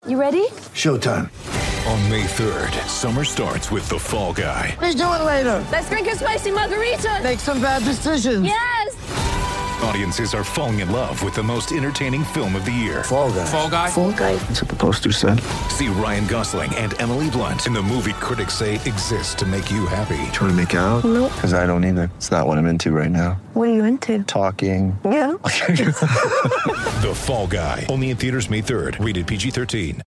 You ready? Showtime. On May 3rd, summer starts with The Fall Guy. Let's do it later. Let's drink a spicy margarita. Make some bad decisions. Yes! Audiences are falling in love with the most entertaining film of the year. Fall Guy. Fall Guy? Fall Guy. That's what the poster said. See Ryan Gosling and Emily Blunt in the movie critics say exists to make you happy. Trying to make it out? Nope. Because I don't either. It's not what I'm into right now. What are you into? Talking. Yeah. The Fall Guy. Only in theaters May 3rd. Rated PG-13.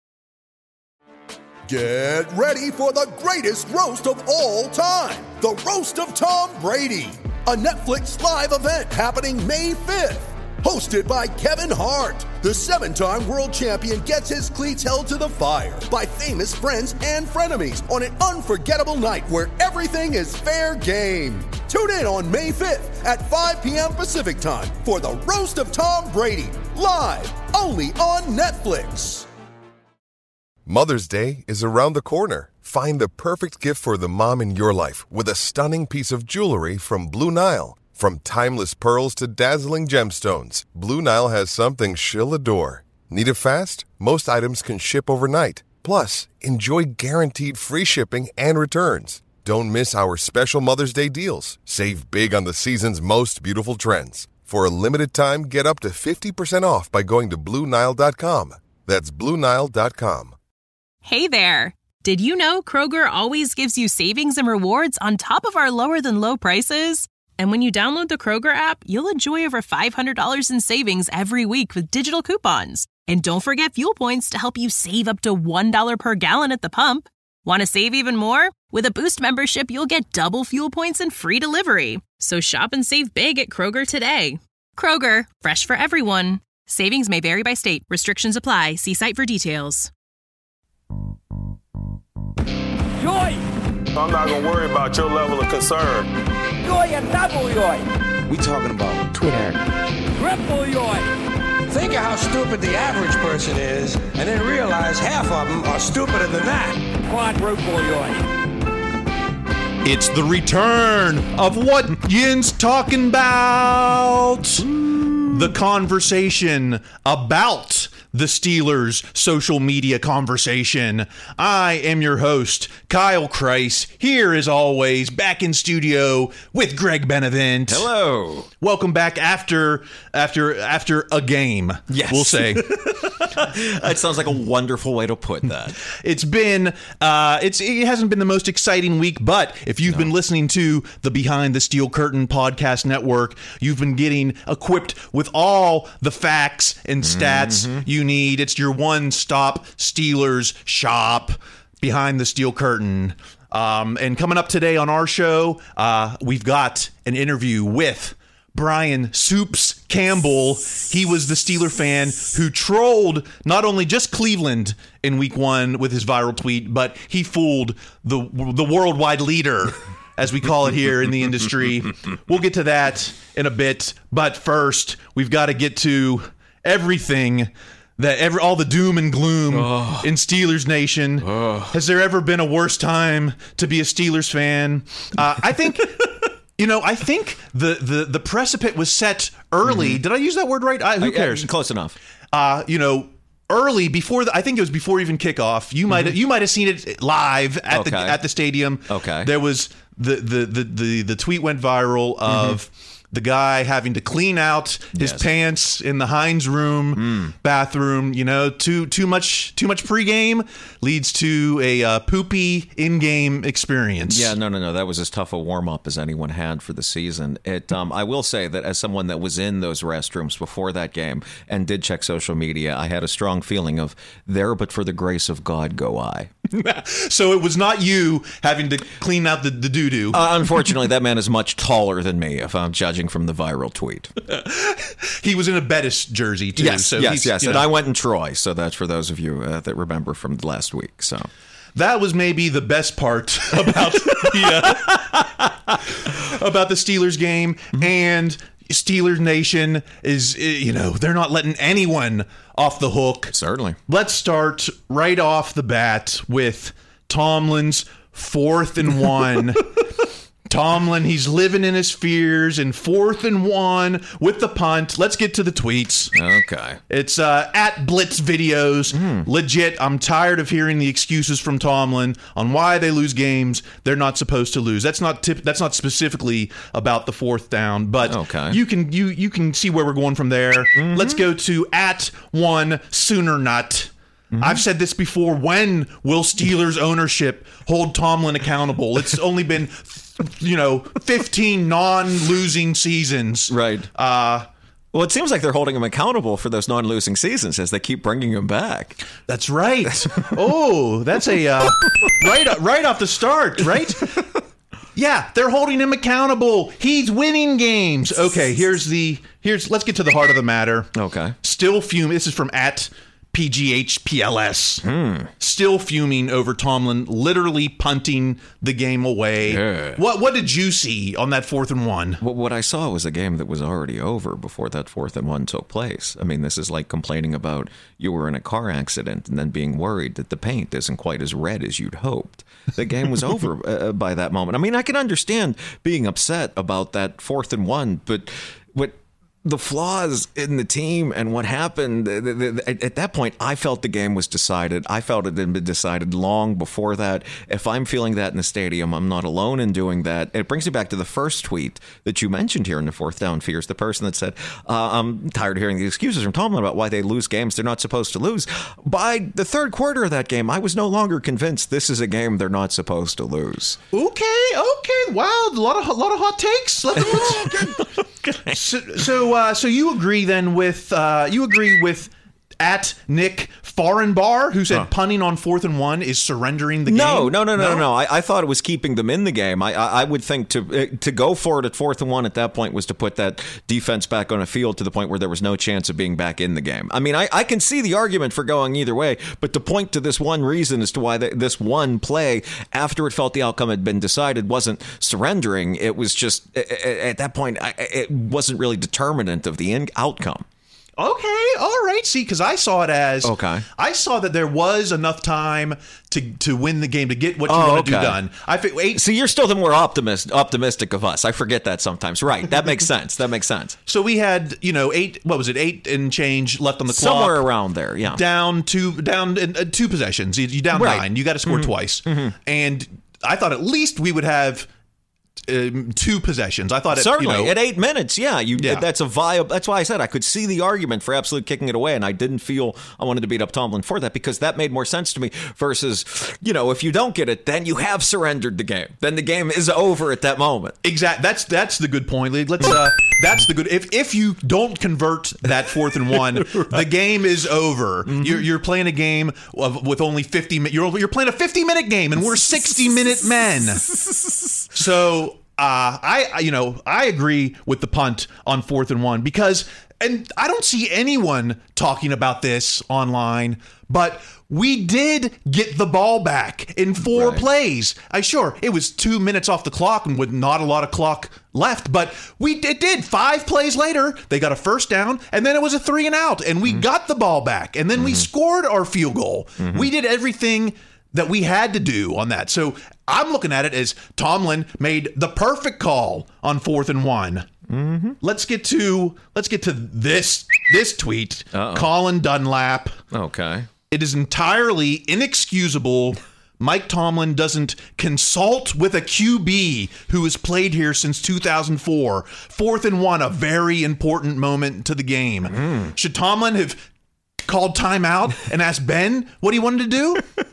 Get ready for the greatest roast of all time. The Roast of Tom Brady. A Netflix live event happening May 5th. Hosted by Kevin Hart. The 7-time world champion gets his cleats held to the fire by famous friends and frenemies on an unforgettable night where everything is fair game. Tune in on May 5th at 5 p.m. Pacific time for the Roast of Tom Brady. Live only on Netflix. Mother's Day is around the corner. Find the perfect gift for the mom in your life with a stunning piece of jewelry from Blue Nile. From timeless pearls to dazzling gemstones, Blue Nile has something she'll adore. Need it fast? Most items can ship overnight. Plus, enjoy guaranteed free shipping and returns. Don't miss our special Mother's Day deals. Save big on the season's most beautiful trends. For a limited time, get up to 50% off by going to BlueNile.com. That's BlueNile.com. Hey there! Did you know Kroger always gives you savings and rewards on top of our lower-than-low prices? And when you download the Kroger app, you'll enjoy over $500 in savings every week with digital coupons. And don't forget fuel points to help you save up to $1 per gallon at the pump. Want to save even more? With a Boost membership, you'll get double fuel points and free delivery. So shop and save big at Kroger today. Kroger, fresh for everyone. Savings may vary by state. Restrictions apply. See site for details. Joy! I'm not gonna worry about your level of concern. Joy and double joy! We talking about Twitter. Triple joy! Think of how stupid the average person is, and then realize half of them are stupider than that. Quadruple joy! It's the return of What Yin's Talking About. The conversation about the Steelers' social media conversation. I am your host, Kyle Kreis, here as always, back in studio with Greg Benevent. Hello. Welcome back after a game, yes. We'll say. That sounds like a wonderful way to put that. It's been, it hasn't been the most exciting week, but if you've been listening to the Behind the Steel Curtain podcast network, you've been getting equipped with all the facts and stats you need. It's your one-stop Steelers shop, Behind the Steel Curtain. And coming up today on our show, we've got an interview with Brian Soups Campbell. He was the Steeler fan who trolled not only just Cleveland in week 1 with his viral tweet, but he fooled the worldwide leader, as we call it here in the industry. We'll get to that in a bit, but first we've got to get to everything all the doom and gloom in Steelers Nation. Has there ever been a worse time to be a Steelers fan? I think I think the precipice was set early. Did I use that word right? Who cares? Close enough. Early before I think it was before even kickoff. You might have seen it live at the stadium. Okay. There was the tweet went viral of the guy having to clean out his pants in the Heinz room bathroom. Too much pregame leads to a poopy in-game experience. Yeah, no. That was as tough a warm-up as anyone had for the season. I will say that as someone that was in those restrooms before that game and did check social media, I had a strong feeling of there, but for the grace of God go I. So it was not you having to clean out the doo-doo. Unfortunately, that man is much taller than me, if I'm judging from the viral tweet. He was in a Bettis jersey, too. Yes. And I went in Troy, so that's for those of you that remember from last week. So that was maybe the best part about the Steelers game. And Steelers Nation is, they're not letting anyone off the hook. Certainly. Let's start right off the bat with Tomlin's 4th and 1. Tomlin, he's living in his fears in 4th and 1 with the punt. Let's get to the tweets. Okay. It's at Blitz Videos. Legit, I'm tired of hearing the excuses from Tomlin on why they lose games they're not supposed to lose. That's not specifically about the 4th down, but you can see where we're going from there. Let's go to at one Sooner Nut. I've said this before. When will Steelers ownership hold Tomlin accountable? It's only been 15 non-losing seasons. Right. Well, it seems like they're holding him accountable for those non-losing seasons as they keep bringing him back. That's right. Oh, that's a right off the start, right? Yeah, they're holding him accountable. He's winning games. Okay, let's get to the heart of the matter. Okay. Still fuming. This is from at PGHPLS. Still fuming over Tomlin literally punting the game away. Yeah. What did you see on that 4th and 1? What I saw was a game that was already over before that 4th and 1 took place. I mean, this is like complaining about you were in a car accident and then being worried that the paint isn't quite as red as you'd hoped. The game was over by that moment. I mean, I can understand being upset about that 4th and 1, but what the flaws in the team and what happened at that point, I felt the game was decided. I felt it had been decided long before that. If I'm feeling that in the stadium, I'm not alone in doing that. It brings me back to the first tweet that you mentioned here in the 4th down fears, the person that said, I'm tired of hearing the excuses from Tomlin about why they lose games they're not supposed to lose. By the 3rd quarter of that game, I was no longer convinced this is a game they're not supposed to lose. Okay. Wow, a lot of hot takes. So you agree then with at Nick Farenbar, who said punting on 4th and 1 is surrendering the game? No. I thought it was keeping them in the game. I would think to go for it at 4th and 1 at that point was to put that defense back on a field to the point where there was no chance of being back in the game. I mean, I can see the argument for going either way, but to point to this one reason as to why this one play, after it felt the outcome had been decided, wasn't surrendering. It was just, at that point, it wasn't really determinant of the outcome. Okay, all right. See, because I saw it as I saw that there was enough time to win the game, to get what you want to do done. So you're still the more optimistic of us. I forget that sometimes. Right, that makes sense. So we had 8 and change left on the clock, somewhere around there. Yeah, down two possessions. You down 9. You got to score twice, and I thought at least we would have 2 possessions. I thought certainly at 8 minutes. That's a viable. That's why I said I could see the argument for absolute kicking it away, and I didn't feel I wanted to beat up Tomlin for that, because that made more sense to me. Versus, if you don't get it, then you have surrendered the game. Then the game is over at that moment. Exactly. That's the good point. Let's. That's the good. If you don't convert that 4th and 1, right, the game is over. You're playing a game with only 50 minutes. You're playing a 50-minute game, and we're 60-minute men. So. I agree with the punt on 4th and 1 because, and I don't see anyone talking about this online, but we did get the ball back in 4 plays. It was 2 minutes off the clock and with not a lot of clock left, but it did. 5 plays later, they got a first down, and then it was a 3 and out, and we got the ball back, and then we scored our field goal. We did everything that we had to do on that. So I'm looking at it as Tomlin made the perfect call on 4th and 1. Let's get to this tweet. Colin Dunlap. Okay. It is entirely inexcusable Mike Tomlin doesn't consult with a QB who has played here since 2004. 4th and 1, a very important moment to the game. Should Tomlin have called timeout and asked Ben what he wanted to do?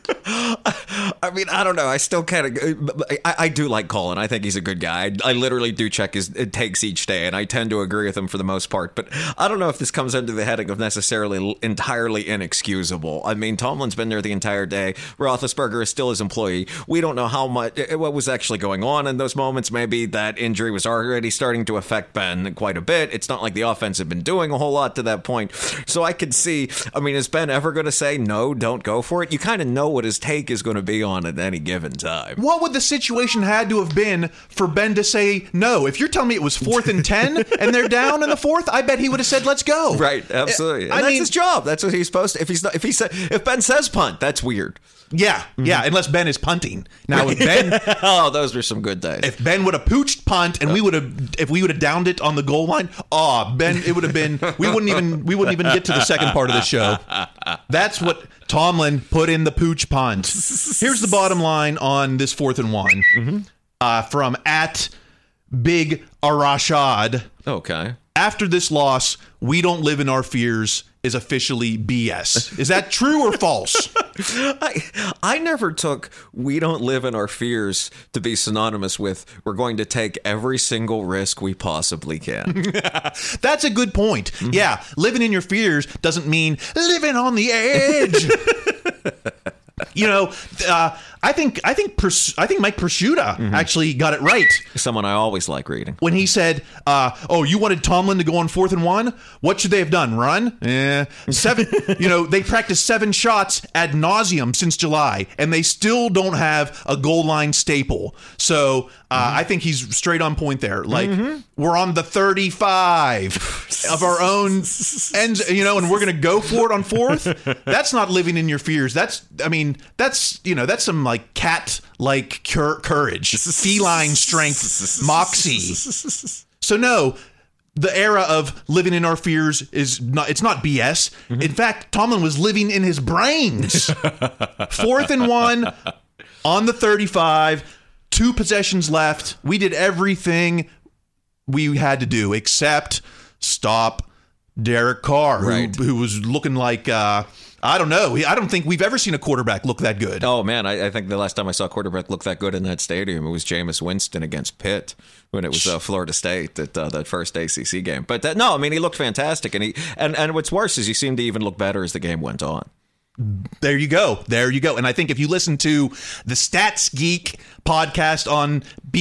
I mean, I don't know. I still kind of, I do like Colin. I think he's a good guy. I literally do check his takes each day, and I tend to agree with him for the most part. But I don't know if this comes under the heading of necessarily entirely inexcusable. I mean, Tomlin's been there the entire day. Roethlisberger is still his employee. We don't know what was actually going on in those moments. Maybe that injury was already starting to affect Ben quite a bit. It's not like the offense had been doing a whole lot to that point. So I could see, I mean, is Ben ever going to say, no, don't go for it? You kind of know what his take is going to be on at any given time. What would the situation had to have been for Ben to say no? If you're telling me it was 4th and 10 and they're down in the 4th, I bet he would have said, let's go. Right, absolutely. And that's his job. That's what he's supposed to. If Ben says punt, that's weird. Yeah, unless Ben is punting. Now, if Ben, oh, those were some good days. If Ben would have pooched punt and we would have downed it on the goal line, Ben, it would have been. We wouldn't even get to the second part of the show. That's what Tomlin put in the pooch punt. Here's the bottom line on this 4th and 1 from @Big Arashad. Okay. After this loss, we don't live in our fears is officially BS. Is that true or false? I never took "we don't live in our fears" to be synonymous with we're going to take every single risk we possibly can. That's a good point. Yeah, living in your fears doesn't mean living on the edge. I think Mike Prosciutto actually got it right. Someone I always like reading. When he said, you wanted Tomlin to go on 4th and 1? What should they have done? Run? 7. They practiced 7 shots ad nauseum since July, and they still don't have a goal line staple. So I think he's straight on point there. Like, we're on the 35 of our own ends, and we're going to go for it on 4th. That's not living in your fears. That's some like cat-like courage, feline strength, moxie. So no, the era of living in our fears it's not BS. In fact, Tomlin was living in his brains. 4th and 1 on the 35, 2 possessions left. We did everything we had to do except stop Derek Carr, who was looking like I don't know. I don't think we've ever seen a quarterback look that good. Oh, man. I think the last time I saw a quarterback look that good in that stadium, it was Jameis Winston against Pitt when it was Florida State at that first ACC game. But he looked fantastic. And what's worse is he seemed to even look better as the game went on. There you go. And I think if you listen to the Stats Geek podcast on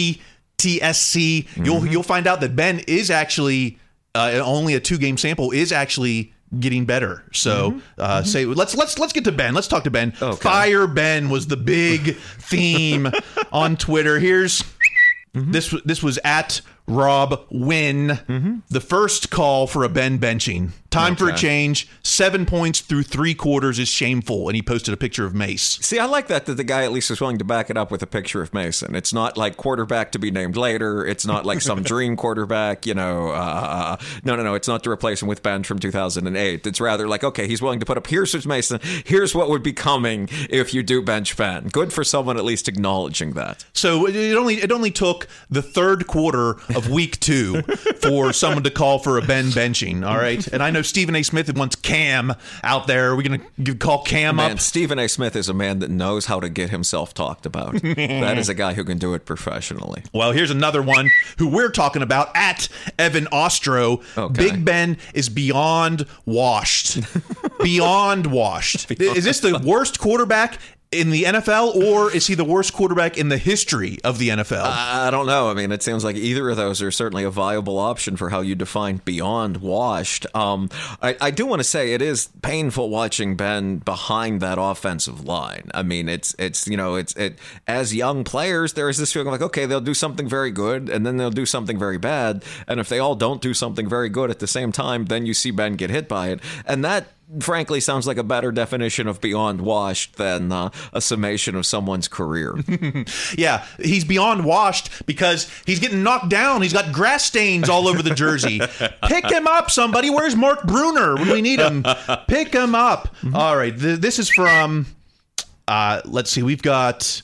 BTSC, you'll find out that Ben is actually only a 2-game sample is actually getting better. So let's get to Ben. Let's talk to Ben. Okay. Fire Ben was the big theme on Twitter. Here's this was at Rob Wynn. The first call for a Ben benching. Time for a change. 7 points through 3 quarters is shameful. And he posted a picture of Mace. See, I like that the guy at least is willing to back it up with a picture of Mason. It's not like quarterback to be named later. It's not like some dream quarterback, No. It's not to replace him with Ben from 2008. It's rather like, okay, he's willing to put up, here's Mason. Here's what would be coming if you do bench Ben. Good for someone at least acknowledging that. So it only took the 3rd quarter of week 2 for someone to call for a Ben benching. All right. And I know Stephen A. Smith wants Cam out there. Are we going to call Cam up? Stephen A. Smith is a man that knows how to get himself talked about. That is a guy who can do it professionally. Well, here's another one who we're talking about at Evan Ostro. Okay. Big Ben is beyond washed. Beyond washed. Is this the worst quarterback in the NFL, or is he the worst quarterback in the history of the NFL? I don't know. It seems like either of those are certainly a viable option for how you define beyond washed. I do want to say it is painful watching Ben behind that offensive line. It's as young players, there is this feeling like, okay, they'll do something very good and then they'll do something very bad. And if they all don't do something very good at the same time, then you see Ben get hit by it. And that, frankly, sounds like a better definition of beyond washed than a summation of someone's career. Yeah, he's beyond washed because he's getting knocked down. He's got grass stains all over the jersey. Pick him up, somebody. Where's Mark Bruner when we need him? Pick him up. All right, this is from, let's see, we've got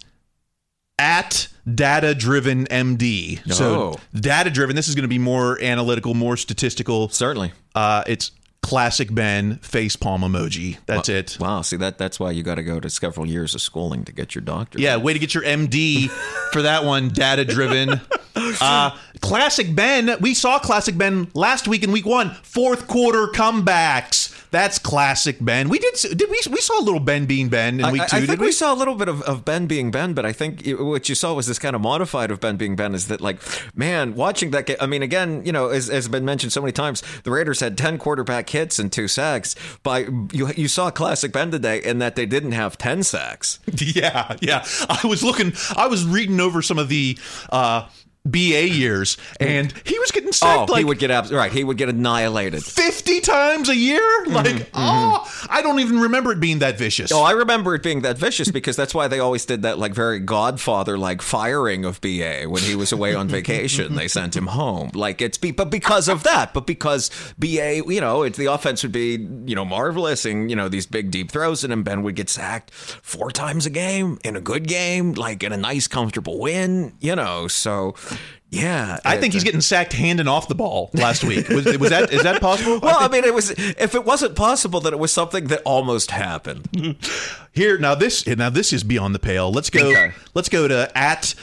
at Data Driven MD. So data driven, this is going to be more analytical, more statistical. Certainly. It's classic Ben facepalm emoji. That's it. Wow. See, that's why you got to go to several years of schooling to get your doctorate. Yeah, way to get your MD for that one. Data driven. Classic Ben. We saw Classic Ben last week in week 1. Fourth quarter comebacks. That's classic Ben. We saw a little Ben being Ben in week 2. I think we saw a little bit of Ben being Ben, but I think what you saw was this kind of modified of Ben being Ben. Is that, like, man, watching that game? I mean, again, you know, as been mentioned so many times, the Raiders had 10 quarterback hits and 2 sacks. You saw classic Ben today in that they didn't have 10 sacks. Yeah. I was reading over some of the BA years, and he was getting sacked. He would get annihilated 50 times a year. I don't even remember it being that vicious. I remember it being that vicious because that's why they always did that, like, very Godfather-like firing of BA when he was away on vacation. They sent him home. Like, but because of that, but because BA, you know, the offense would be, you know, marvelous, and, you know, these big deep throws, and Ben would get sacked 4 times a game in a good game, like in a nice comfortable win, you know. So yeah, I think he's getting sacked handing off the ball last week. Is that possible? Well, I mean, if it wasn't possible, then it was something that almost happened. Here now, this is beyond the pale. Let's go. Okay. Let's go to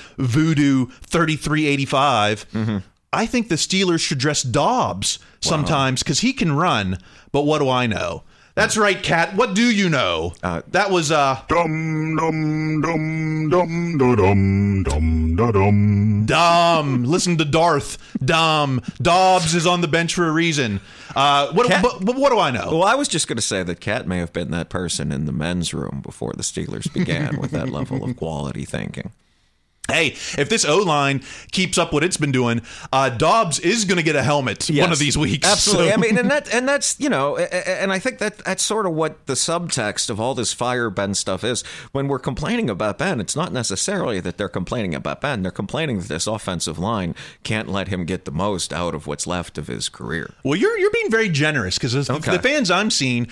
@voodoo3385. I think the Steelers should dress Dobbs sometimes because he can run. But what do I know? That's right, Kat. What do you know? That was dum dum dum dum dum dum dum dum. Listen to Darth. Dumb. Dobbs is on the bench for a reason. What do I know? Well, I was just going to say that Kat may have been that person in the men's room before the Steelers began with that level of quality thinking. Hey, if this O-line keeps up what it's been doing, Dobbs is going to get a helmet one of these weeks. Absolutely. So. I mean, and that's, you know, and I think that's sort of what the subtext of all this fire Ben stuff is. When we're complaining about Ben, it's not necessarily that they're complaining about Ben. They're complaining that this offensive line can't let him get the most out of what's left of his career. Well, you're being very generous because the fans I'm seeing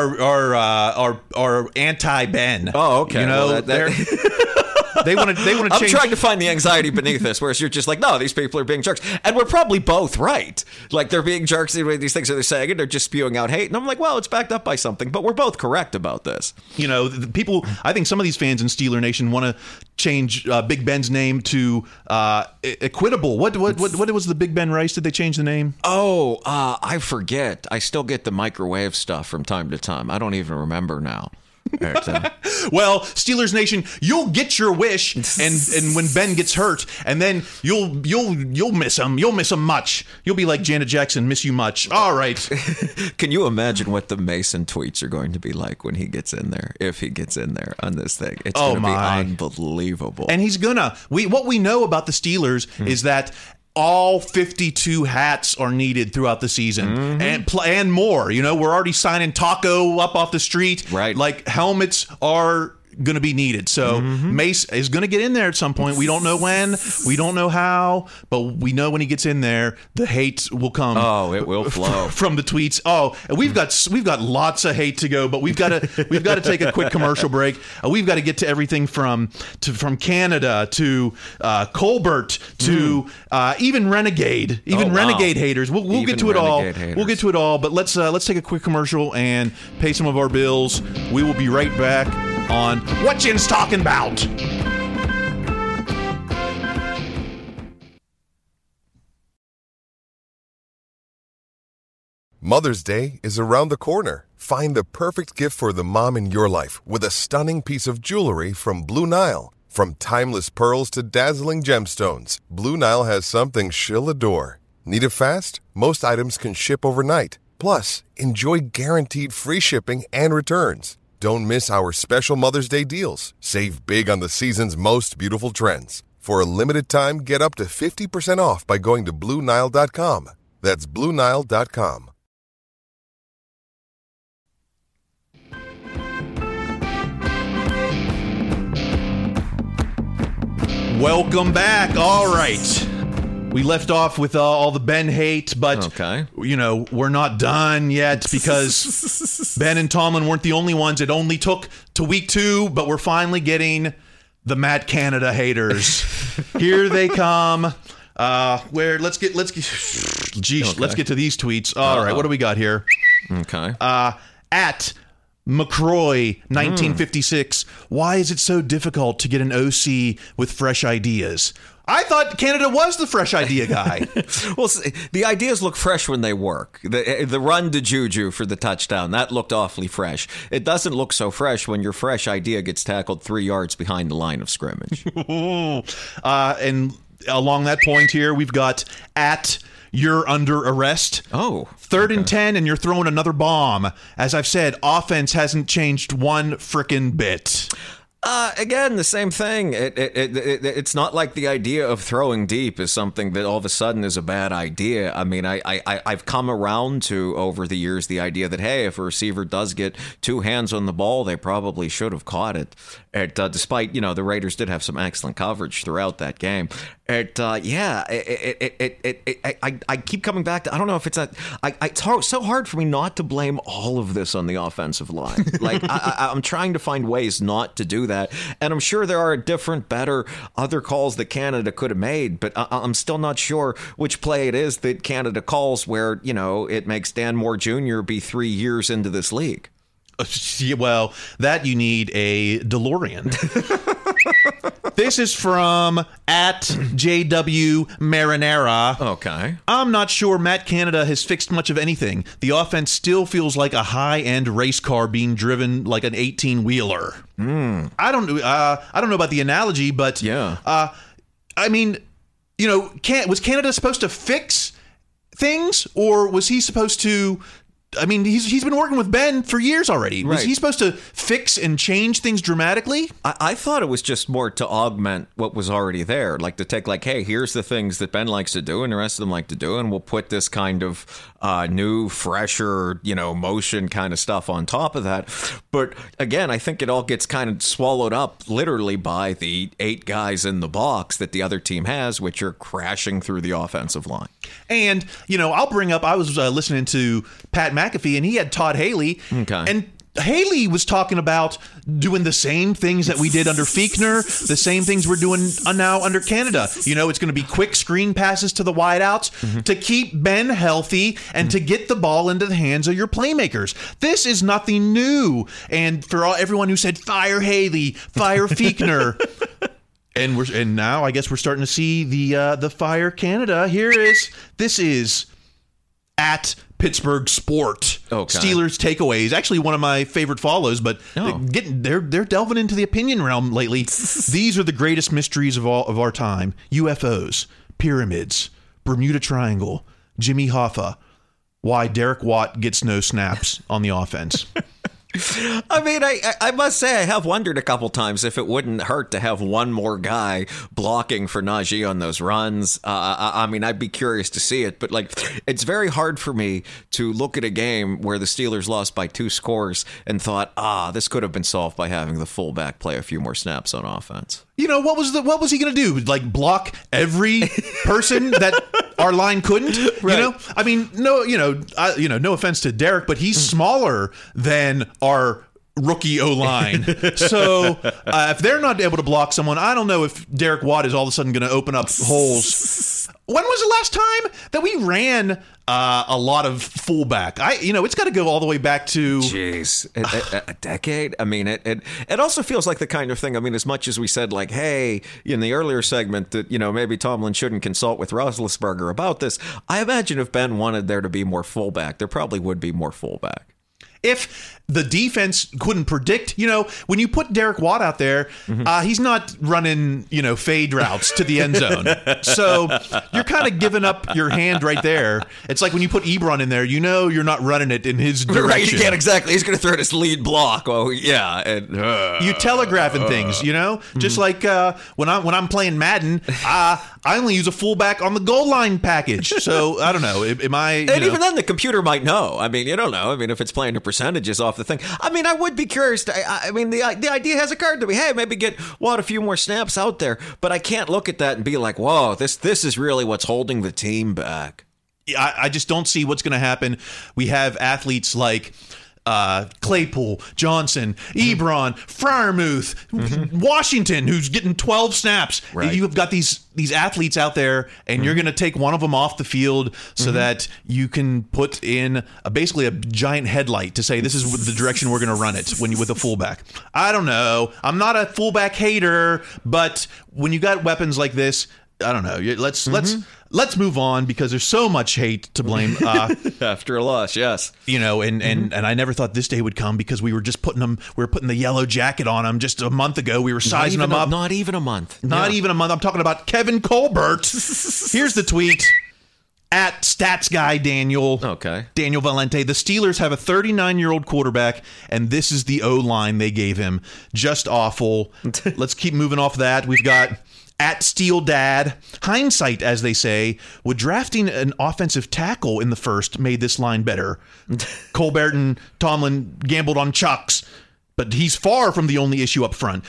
are anti-Ben. Oh, okay. You know, well, they're. They want to change. I'm trying to find the anxiety beneath this, whereas you're just like, no, these people are being jerks. And we're probably both right. Like, they're being jerks, these things that they're saying, and they're just spewing out hate. And I'm like, well, it's backed up by something, but we're both correct about this. You know, the people, I think some of these fans in Steeler Nation want to change Big Ben's name to Equitable. What was the Big Ben Rice? Did they change the name? Oh, I forget. I still get the microwave stuff from time to time. I don't even remember now. Well, Steelers Nation, you'll get your wish, and when Ben gets hurt, and then you'll miss him. You'll miss him much. You'll be like Janet Jackson, miss you much. All right. Can you imagine what the Mason tweets are going to be like when he gets in there? If he gets in there on this thing, it's going to be unbelievable. And he's gonna. What we know about the Steelers is that all 52 hats are needed throughout the season, and more. You know, we're already signing Taco up off the street. Right, like helmets are going to be needed. So Mace is going to get in there at some point. We don't know when, we don't know how, but we know when he gets in there, the hate will come. Oh, it will flow from the tweets. Oh, and we've got lots of hate to go, but we've got to take a quick commercial break. We've got to get to everything from Canada to Colbert to even Renegade, Renegade haters. We'll get to it all. Haters. We'll get to it all. But let's take a quick commercial and pay some of our bills. We will be right back on What Jen's Talking About. Mother's Day is around the corner. Find the perfect gift for the mom in your life with a stunning piece of jewelry from Blue Nile. From timeless pearls to dazzling gemstones, Blue Nile has something she'll adore. Need it fast? Most items can ship overnight. Plus, enjoy guaranteed free shipping and returns. Don't miss our special Mother's Day deals. Save big on the season's most beautiful trends. For a limited time, get up to 50% off by going to BlueNile.com. That's BlueNile.com. Welcome back. All right. We left off with all the Ben hate, but you know, we're not done yet because Ben and Tomlin weren't the only ones. It only took to week 2, but we're finally getting the Matt Canada haters. Here they come. Let's get to these tweets. All right, what do we got here? Okay. At McCroy, 1956. Why is it so difficult to get an OC with fresh ideas? I thought Canada was the fresh idea guy. Well, the ideas look fresh when they work. The run to Juju for the touchdown, that looked awfully fresh. It doesn't look so fresh when your fresh idea gets tackled 3 yards behind the line of scrimmage. And along that point here, we've got at you're under arrest. Oh. 3rd and 10, and you're throwing another bomb. As I've said, offense hasn't changed one frickin' bit. Again, the same thing. It's not like the idea of throwing deep is something that all of a sudden is a bad idea. I mean, I've come around to, over the years, the idea that, hey, if a receiver does get 2 hands on the ball, they probably should have caught it. Despite, the Raiders did have some excellent coverage throughout that game. I keep coming back to, I don't know if it's it's so hard for me not to blame all of this on the offensive line. Like, I'm trying to find ways not to do that. And I'm sure there are different, better, other calls that Canada could have made, but I'm still not sure which play it is that Canada calls where, it makes Dan Moore Jr. be 3 years into this league. Well, that you need a DeLorean. This is from at JW Marinara. Okay. I'm not sure Matt Canada has fixed much of anything. The offense still feels like a high-end race car being driven like an 18-wheeler. I don't know about the analogy, but yeah. I mean, was Canada supposed to fix things, or was he supposed to? I mean, he's been working with Ben for years already. Was he supposed to fix and change things dramatically? I thought it was just more to augment what was already there, like to take, like, hey, here's the things that Ben likes to do and the rest of them like to do, and we'll put this kind of new, fresher, motion kind of stuff on top of that. But again, I think it all gets kind of swallowed up literally by the 8 guys in the box that the other team has, which are crashing through the offensive line. And, I'll bring up, I was listening to Pat McAfee, and he had Todd Haley. Okay. And Haley was talking about doing the same things that we did under Fiechner, the same things we're doing now under Canada. It's going to be quick screen passes to the wideouts to keep Ben healthy and to get the ball into the hands of your playmakers. This is nothing new. And for everyone who said, fire Haley, fire Fiechner. And now I guess we're starting to see the fire Canada. This is at Pittsburgh Sport. Okay. Steelers takeaways. Actually, one of my favorite follows, but they're delving into the opinion realm lately. These are the greatest mysteries of our time: UFOs, pyramids, Bermuda Triangle, Jimmy Hoffa. Why Derek Watt gets no snaps on the offense. I mean, I must say I have wondered a couple times if it wouldn't hurt to have one more guy blocking for Najee on those runs. I mean, I'd be curious to see it, but it's very hard for me to look at a game where the Steelers lost by 2 scores and thought, this could have been solved by having the fullback play a few more snaps on offense. What was he going to do? Like block every person that our line couldn't? Right. I mean, no offense to Derek, but he's smaller than our rookie O-line. So if they're not able to block someone, I don't know if Derek Watt is all of a sudden going to open up holes. When was the last time that we ran a lot of fullback? It's got to go all the way back to... Jeez, a decade? I mean, it also feels like the kind of thing, I mean, as much as we said, like, hey, in the earlier segment that, maybe Tomlin shouldn't consult with Roethlisberger about this, I imagine if Ben wanted there to be more fullback, there probably would be more fullback. If the defense couldn't predict, when you put Derek Watt out there, he's not running, fade routes to the end zone. So you're kind of giving up your hand right there. It's like when you put Ebron in there, you're not running it in his direction. Right, you can't exactly. He's going to throw this lead block. Oh, yeah. And, you telegraphing things, just like when I'm playing Madden, I only use a fullback on the goal line package. So I don't know. Am I? And even then, the computer might know. I mean, you don't know. I mean, if it's playing the percentages off the thing. I mean, I would be curious. I mean, the idea has occurred to me. Hey, maybe get Watt a few more snaps out there. But I can't look at that and be like, whoa, this is really what's holding the team back. I just don't see what's going to happen. We have athletes like Claypool, Johnson, Ebron, Freiermuth, Washington, who's getting 12 snaps. Right. You've got these athletes out there, and you're going to take one of them off the field so that you can put in basically a giant headlight to say this is the direction we're going to run it with a fullback. I don't know. I'm not a fullback hater, but when you got weapons like this, I don't know. Let's move on because there's so much hate to blame. After a loss, yes. And I never thought this day would come because we were just putting the yellow jacket on them just a month ago. We were sizing them up. Not even a month. Not even a month. I'm talking about Kevin Colbert. Here's the tweet. At Stats Guy Daniel. Okay. Daniel Valente. The Steelers have a 39-year-old quarterback, and this is the O-line they gave him. Just awful. Let's keep moving off that. We've got at Steel Dad. Hindsight, as they say, would drafting an offensive tackle in the first made this line better. Colbert and Tomlin gambled on Chucks, but he's far from the only issue up front.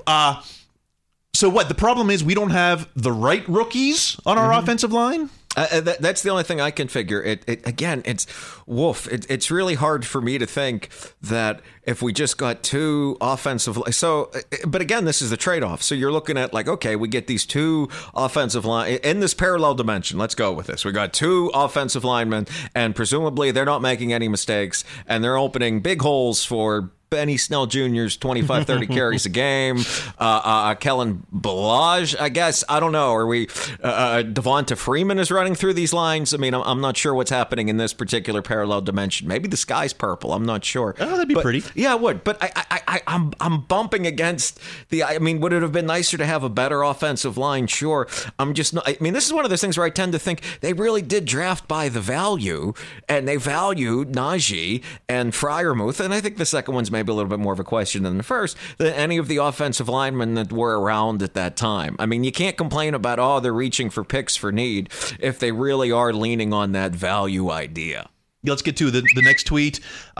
So what? The problem is we don't have the right rookies on our offensive line? That's the only thing I can figure. It's woof. It's really hard for me to think that if we just got two offensive. So, but again, this is the trade-off. So you're looking at like, okay, we get these two offensive line in this parallel dimension. Let's go with this. We got two offensive linemen, and presumably they're not making any mistakes, and they're opening big holes for Benny Snell Jr.'s 25, 30 carries a game. Kellen Ballage, I guess. I don't know. Are we Devonta Freeman is running through these lines? I mean, I'm not sure what's happening in this particular parallel dimension. Maybe the sky's purple. I'm not sure. Oh, that'd be pretty. Yeah, it would. But I'm bumping against I mean, would it have been nicer to have a better offensive line? Sure. I'm just not. I mean, this is one of those things where I tend to think they really did draft by the value, and they valued Najee and Freiermuth, and I think the second one's maybe a little bit more of a question than the first, than any of the offensive linemen that were around at that time. I mean, you can't complain about, they're reaching for picks for need if they really are leaning on that value idea. Let's get to the next tweet.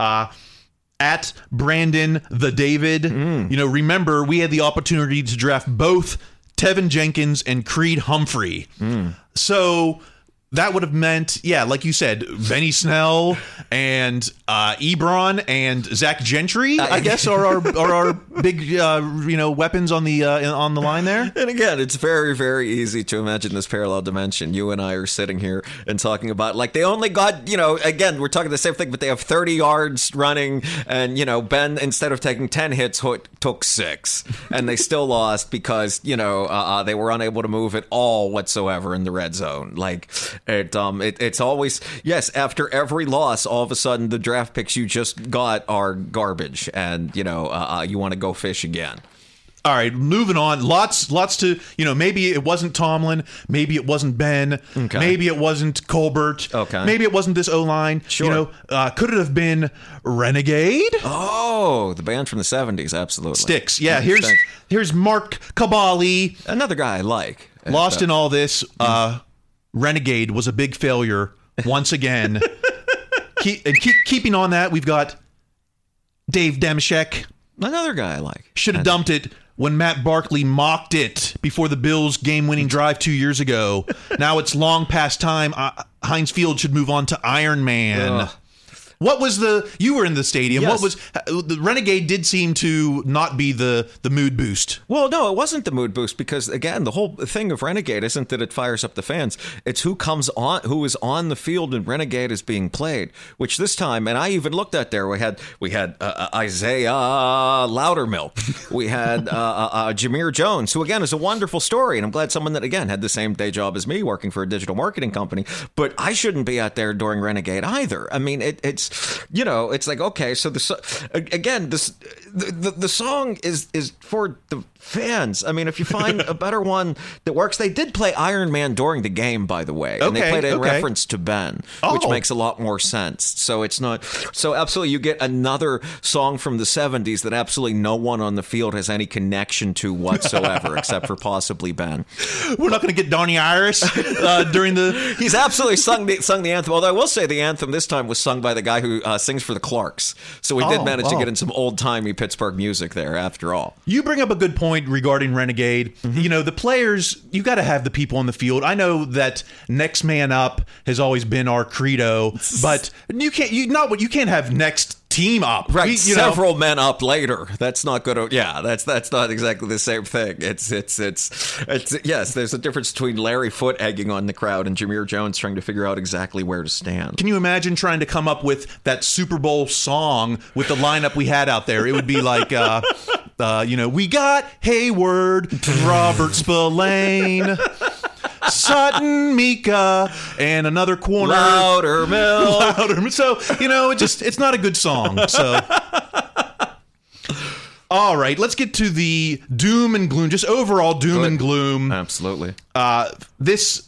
At Brandon the David. Remember, we had the opportunity to draft both Tevin Jenkins and Creed Humphrey. So that would have meant, like you said, Benny Snell and Ebron and Zach Gentry, I guess, are our big weapons on the line there. And again, it's very, very easy to imagine this parallel dimension. You and I are sitting here and talking about like they only got, again, we're talking the same thing, but they have 30 yards running, and Ben, instead of taking 10 hits, took 6, and they still lost because they were unable to move at all whatsoever in the red zone. Like. It's always, yes, after every loss, all of a sudden the draft picks you just got are garbage, and, you want to go fish again. All right, moving on. Lots to, maybe it wasn't Tomlin. Maybe it wasn't Ben. Okay. Maybe it wasn't Colbert. Okay. Maybe it wasn't this O-line. Sure. Could it have been Renegade? Oh, the band from the 70s, absolutely. Styx. Yeah, here's Mark Cabali. Another guy I like. Lost in all this. Renegade was a big failure once again. Keeping on that, we've got Dave Dameshek. Another guy I like. Should have dumped it when Matt Barkley mocked it before the Bills' game-winning drive 2 years ago. Now it's long past time. Heinz Field should move on to Iron Man. Ugh. What was you were in the stadium. Yes. What was the Renegade did seem to not be the mood boost. Well, no, it wasn't the mood boost because, again, the whole thing of Renegade isn't that it fires up the fans. It's who is on the field and Renegade is being played, which this time, and I even looked at there, we had Isaiah Loudermilk. We had Jameer Jones, who, again, is a wonderful story, and I'm glad someone that, again, had the same day job as me working for a digital marketing company, but I shouldn't be out there during Renegade either. I mean, it's it's like, okay, so the song is for the fans. I mean, if you find a better one that works, they did play Iron Man during the game, by the way, and they played it in reference to Ben, which makes a lot more sense. So it's not so absolutely. You get another song from the 70s that absolutely no one on the field has any connection to whatsoever, except for possibly Ben. We're not going to get Donnie Iris during the. He's absolutely sung the anthem. Although I will say the anthem this time was sung by the guy who sings for the Clarks. So we did manage to get in some old-timey Pittsburgh music there, after all. You bring up a good point regarding Renegade. The players, you got to have the people on the field. I know that next man up has always been our credo, but you can't have next team up. Right, several men up later. That's not going to. Yeah, that's not exactly the same thing. It's yes. There's a difference between Larry Foote egging on the crowd and Jameer Jones trying to figure out exactly where to stand. Can you imagine trying to come up with that Super Bowl song with the lineup we had out there? It would be like, we got Hayward, Robert Spillane, Sutton, Mika, and another corner. Loudermilk. So, it's not a good song. So, all right, let's get to the doom and gloom, just overall doom and gloom. Absolutely. This,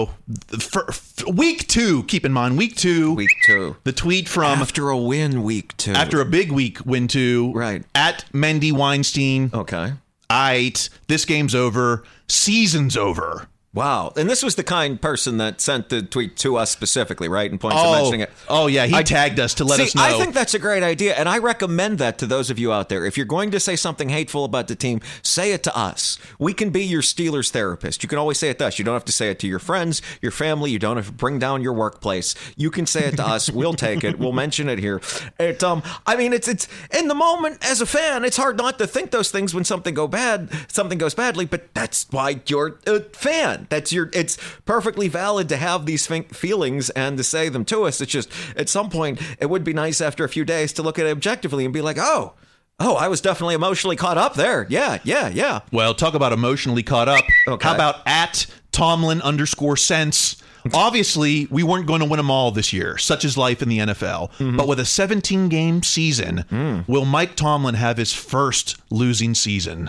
week 2, keep in mind, week 2. The tweet from... After a win, week 2. After a big week, win 2. Right. At Mendy Weinstein. Okay. This game's over. Season's over. Wow. And this was the kind person that sent the tweet to us specifically, right? And points to mentioning it. Oh, yeah. He tagged us to let us know. I think that's a great idea. And I recommend that to those of you out there. If you're going to say something hateful about the team, say it to us. We can be your Steelers therapist. You can always say it to us. You don't have to say it to your friends, your family. You don't have to bring down your workplace. You can say it to us. We'll take it. We'll mention it here. It's in the moment as a fan, it's hard not to think those things when something goes badly, but that's why you're a fan. It's perfectly valid to have these feelings and to say them to us. It's just at some point it would be nice after a few days to look at it objectively and be like, oh, I was definitely emotionally caught up there. Yeah. Well, talk about emotionally caught up. Okay. How about at Tomlin_sense? Obviously, we weren't going to win them all this year. Such is life in the NFL. Mm-hmm. But with a 17-game season, will Mike Tomlin have his first losing season?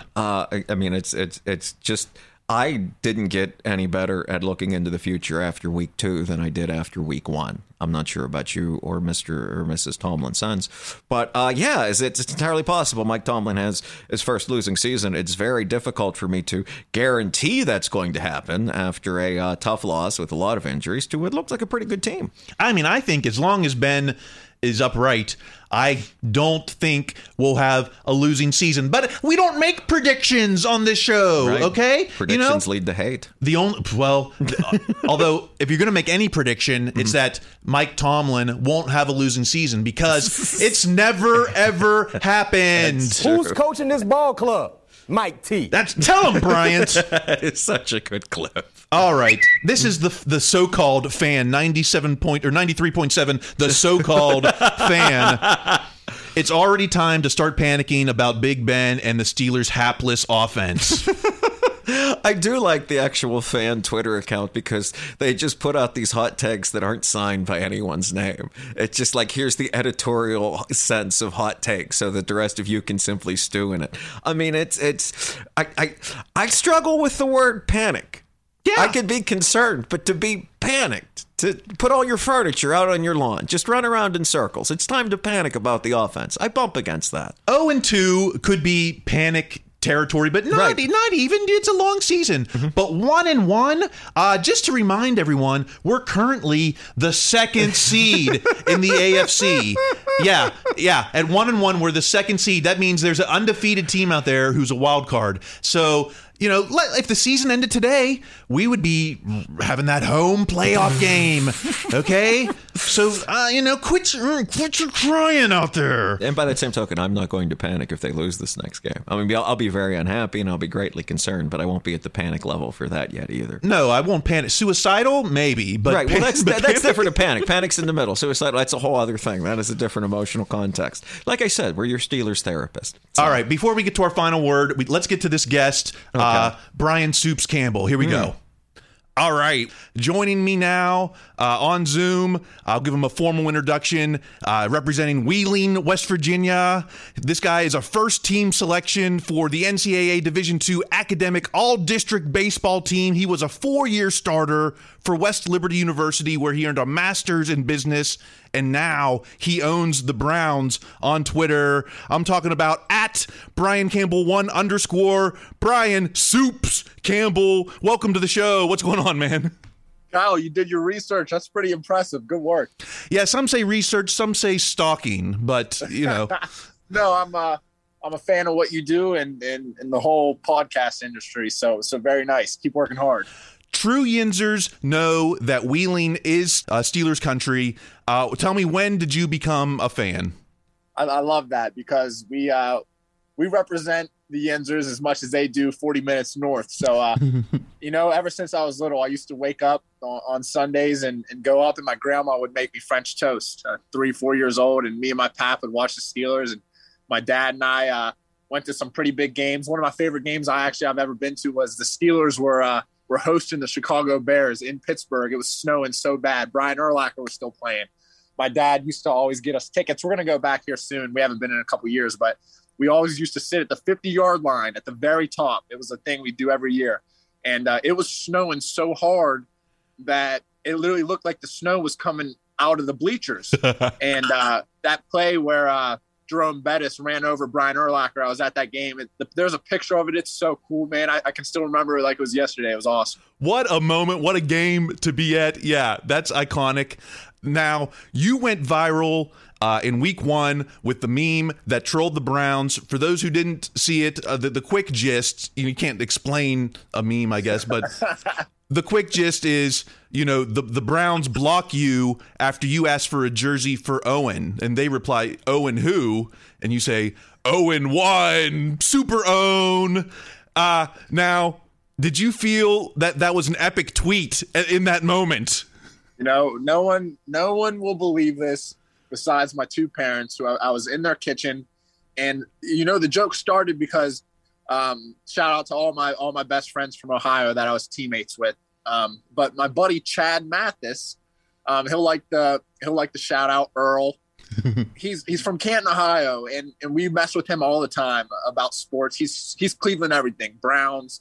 It's just... I didn't get any better at looking into the future after week 2 than I did after week 1. I'm not sure about you or Mr. or Mrs. Tomlin's sons. But it's entirely possible Mike Tomlin has his first losing season. It's very difficult for me to guarantee that's going to happen after a tough loss with a lot of injuries to what looks like a pretty good team. I think as long as Ben is upright, I don't think we'll have a losing season. But we don't make predictions on this show, right. Okay? Predictions lead to hate. Although if you're going to make any prediction, it's that Mike Tomlin won't have a losing season because it's never, ever happened. Who's coaching this ball club? Mike T. Tell him, Bryant. It's such a good clip. All right. This is the so-called fan, 93.7, the so-called fan. It's already time to start panicking about Big Ben and the Steelers' hapless offense. I do like the actual fan Twitter account because they just put out these hot takes that aren't signed by anyone's name. It's just like, here's the editorial sense of hot takes so that the rest of you can simply stew in it. I struggle with the word panic. Yeah. I could be concerned, but to be panicked, to put all your furniture out on your lawn, just run around in circles. It's time to panic about the offense. I bump against that. 0-2 could be panic territory, but not even. It's a long season. Mm-hmm. But 1-1, just to remind everyone, we're currently the second seed in the AFC. Yeah. At 1-1, we're the second seed. That means there's an undefeated team out there who's a wild card. So, if the season ended today, we would be having that home playoff game. Okay? So, quit your crying out there. And by that same token, I'm not going to panic if they lose this next game. I'll be very unhappy and I'll be greatly concerned, but I won't be at the panic level for that yet either. No, I won't panic. Suicidal? Maybe. But right. Well, that's different to panic. Panic's in the middle. Suicidal, that's a whole other thing. That is a different emotional context. Like I said, we're your Steelers therapist. So. All right. Before we get to our final word, let's get to this guest. Brian Soups Campbell. Here we go. All right. Joining me now on Zoom, I'll give him a formal introduction, representing Wheeling, West Virginia. This guy is a first-team selection for the NCAA Division II Academic All-District Baseball team. He was a 4-year starter for West Liberty University, where he earned a master's in business, and now he owns the Browns on Twitter. I'm talking about at Brian Campbell 1_ Brian Soups Campbell. Welcome to the show. What's going on, man? Kyle, you did your research. That's pretty impressive. Good work. Yeah, some say research, some say stalking, but No, I'm a fan of what you do and the whole podcast industry. So very nice. Keep working hard. True Yinzers know that Wheeling is Steelers country. Tell me, when did you become a fan? I love that because we represent the Yinzers as much as they do 40 minutes north. So, ever since I was little, I used to wake up on Sundays and go up, and my grandma would make me French toast, 3-4 years old. And me and my pap would watch the Steelers, and my dad and I went to some pretty big games. One of my favorite games I've ever been to was the Steelers were hosting the Chicago Bears in Pittsburgh. It was snowing so bad. Brian Urlacher was still playing. My dad used to always get us tickets. We're going to go back here soon. We haven't been in a couple years, but we always used to sit at the 50-yard line at the very top. It was a thing we do every year. And it was snowing so hard that it literally looked like the snow was coming out of the bleachers. And that play where Jerome Bettis ran over Brian Urlacher, I was at that game. There's a picture of it. It's so cool, man. I can still remember it like it was yesterday. It was awesome. What a moment. What a game to be at. Yeah, that's iconic. Now, you went viral in week 1 with the meme that trolled the Browns. For those who didn't see it, the quick gist, you can't explain a meme, I guess, but the quick gist is, the Browns block you after you ask for a jersey for Owen, and they reply, Owen who? And you say, Owen 1, Super Own. Now, did you feel that was an epic tweet in that moment? No one will believe this besides my 2 parents, who I was in their kitchen. And, the joke started because shout out to all my best friends from Ohio that I was teammates with. But my buddy Chad Mathis, he'll like the shout out Earl. He's from Canton, Ohio, and we mess with him all the time about sports. He's Cleveland everything, Browns,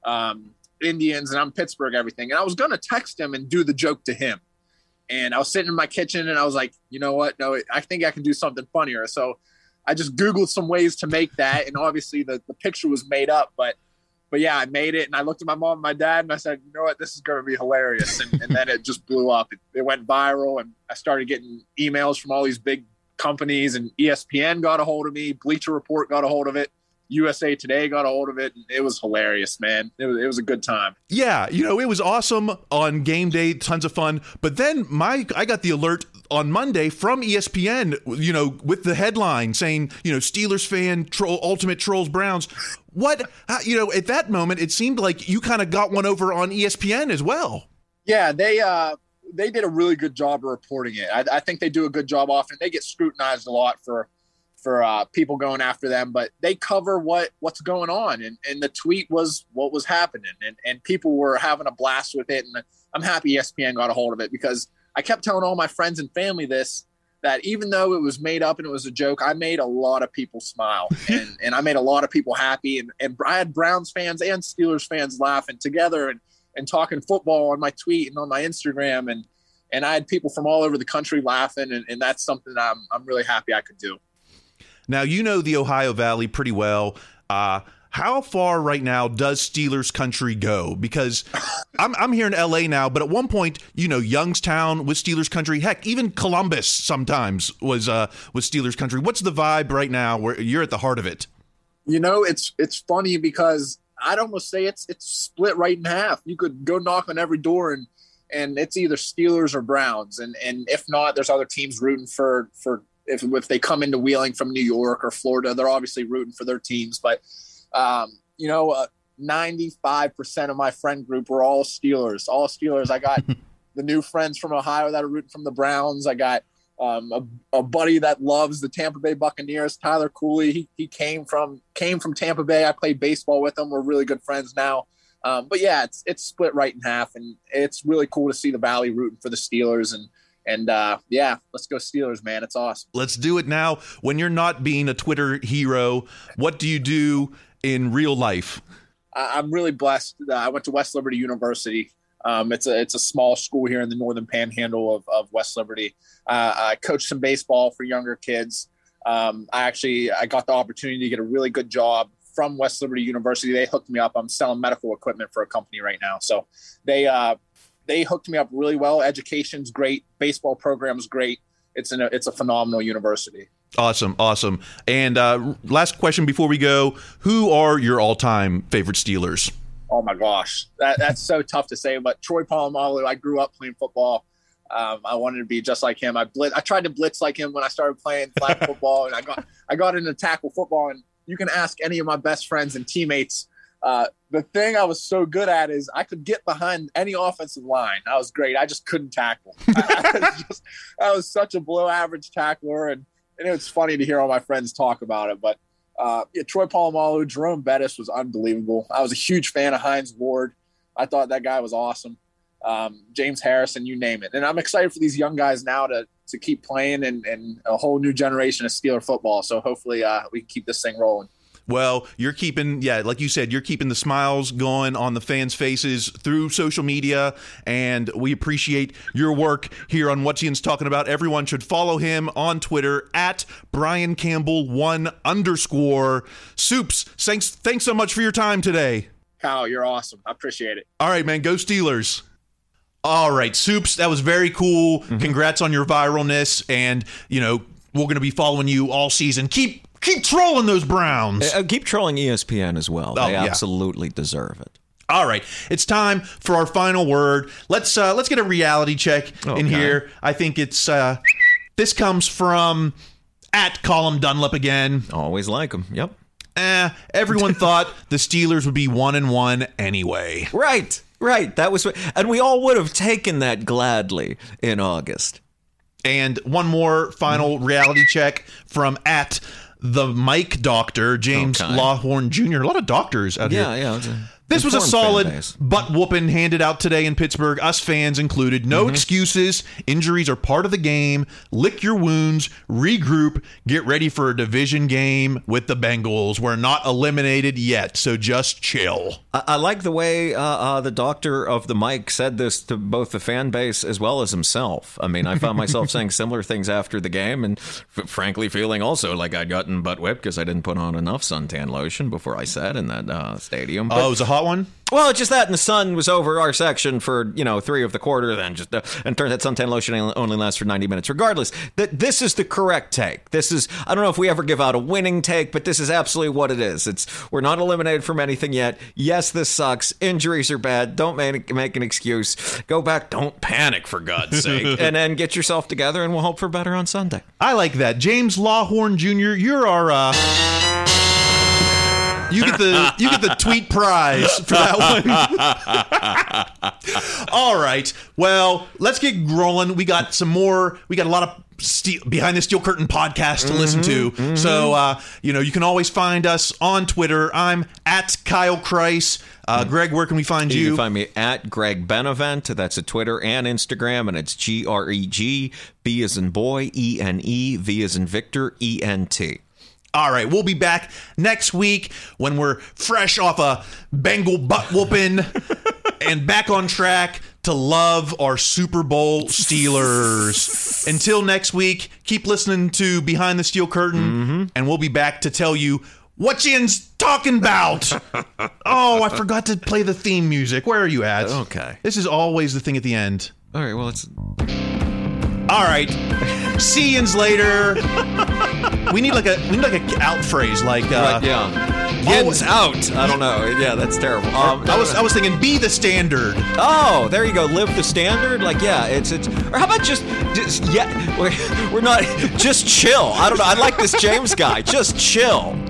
Indians, and I'm Pittsburgh everything. And I was gonna text him and do the joke to him. And I was sitting in my kitchen and I was like, you know what? No, I think I can do something funnier. So I just Googled some ways to make that. And obviously the picture was made up, but yeah, I made it. And I looked at my mom and my dad and I said, you know what? This is going to be hilarious. And then it just blew up. It went viral and I started getting emails from all these big companies, and ESPN got a hold of me. Bleacher Report got a hold of it. USA Today got a hold of it. And it was hilarious, man. It was a good time. Yeah, it was awesome on game day, tons of fun. But then I got the alert on Monday from ESPN, with the headline saying, Steelers fan, ultimate trolls Browns. What, at that moment, it seemed like you kind of got one over on ESPN as well. Yeah, they did a really good job of reporting it. I think they do a good job often. They get scrutinized a lot for people going after them, but they cover what's going on. And the tweet was what was happening, and people were having a blast with it. And I'm happy ESPN got a hold of it, because I kept telling all my friends and family that even though it was made up and it was a joke, I made a lot of people smile and I made a lot of people happy. And I had Browns fans and Steelers fans laughing together and talking football on my tweet and on my Instagram. And I had people from all over the country laughing. And that's something that I'm really happy I could do. Now, the Ohio Valley pretty well. How far right now does Steelers country go? Because I'm here in LA now, but at one point, Youngstown was Steelers country. Heck, even Columbus sometimes was Steelers country. What's the vibe right now where you're at the heart of it? It's funny because I'd almost say it's split right in half. You could go knock on every door and it's either Steelers or Browns. And if not, there's other teams rooting for if they come into Wheeling from New York or Florida, they're obviously rooting for their teams. But 95% of my friend group were all Steelers. I got the new friends from Ohio that are rooting from the Browns. I got a buddy that loves the Tampa Bay Buccaneers, Tyler Cooley. He came from Tampa Bay. I played baseball with him. We're really good friends now. But yeah, it's split right in half, and it's really cool to see the Valley rooting for the Steelers. And yeah, let's go Steelers, man. It's awesome. Let's do it now. When you're not being a Twitter hero, what do you do in real life? I'm really blessed. I went to West Liberty University. It's a small school here in the northern panhandle of West Liberty. I coached some baseball for younger kids. I got the opportunity to get a really good job from West Liberty University. They hooked me up. I'm selling medical equipment for a company right now. So they hooked me up really well. Education's great. Baseball program's great. It's a phenomenal university. Awesome. And last question before we go, who are your all-time favorite Steelers? Oh my gosh, that's so tough to say, but Troy Polamalu, I grew up playing football. I wanted to be just like him. I tried to blitz like him when I started playing flag football, and I got into tackle football. And you can ask any of my best friends and teammates. The thing I was so good at is I could get behind any offensive line. I was great. I just couldn't tackle. I was such a below average tackler, and it was funny to hear all my friends talk about it. But Troy Polamalu, Jerome Bettis was unbelievable. I was a huge fan of Hines Ward. I thought that guy was awesome. James Harrison, you name it. And I'm excited for these young guys now to keep playing and a whole new generation of Steeler football. So hopefully we can keep this thing rolling. Well, you're keeping, like you said, you're keeping the smiles going on the fans' faces through social media, and we appreciate your work here on What Ian's Talking About. Everyone should follow him on Twitter at @BrianCampbell1_. Soups, thanks so much for your time today. Kyle, you're awesome. I appreciate it. All right, man. Go Steelers. All right, Soups, that was very cool. Mm-hmm. Congrats on your viralness, and, we're going to be following you all season. Keep trolling those Browns. Keep trolling ESPN as well. They absolutely deserve it. All right, it's time for our final word. Let's get a reality check in here. I think it's this comes from @Colin Dunlap again. Always like him. Yep. Everyone thought the Steelers would be 1-1 anyway. Right. That was, and we all would have taken that gladly in August. And one more final reality check from the Mike Doctor, James Lawhorn Jr. A lot of doctors out here. Yeah. This was a solid butt whooping handed out today in Pittsburgh, us fans included. No excuses. Injuries are part of the game. Lick your wounds, regroup, get ready for a division game with the Bengals. We're not eliminated yet, so just chill. I like the way the doctor of the mic said this to both the fan base as well as himself. I mean, I found myself saying similar things after the game and frankly feeling also like I'd gotten butt whipped because I didn't put on enough suntan lotion before I sat in that stadium. But, it was a hot one? Well, just that, and the sun was over our section for 3 of the quarter. Then and turns out suntan lotion only lasts for 90 minutes. Regardless, this is the correct take. This is, I don't know if we ever give out a winning take, but this is absolutely what it is. We're not eliminated from anything yet. Yes, this sucks. Injuries are bad. Don't make an excuse. Go back. Don't panic, for God's sake, and then get yourself together, and we'll hope for better on Sunday. I like that, James Lawhorn Jr. You're our. You get the tweet prize for that one. All right. Well, let's get rolling. We got a lot of Behind the Steel Curtain podcast to listen to. So, you can always find us on Twitter. I'm @Kyle Kreis. Greg, where can we find you? You can find me @Greg Benevent. That's at Twitter and Instagram, and it's GREG, B as in boy, ENE, V as in Victor, ENT. All right, we'll be back next week when we're fresh off a Bengal butt whooping and back on track to love our Super Bowl Steelers. Until next week, keep listening to Behind the Steel Curtain, and we'll be back to tell you what Ian's talking about. Oh, I forgot to play the theme music. Where are you at? Okay. This is always the thing at the end. All right, well, all right. See yins later. We need like a out phrase like Yins out. I don't know. Yeah, that's terrible. I was thinking be the standard. Oh, there you go. Live the standard. Like it's or how about just we're not just chill. I don't know. I like this James guy. Just chill.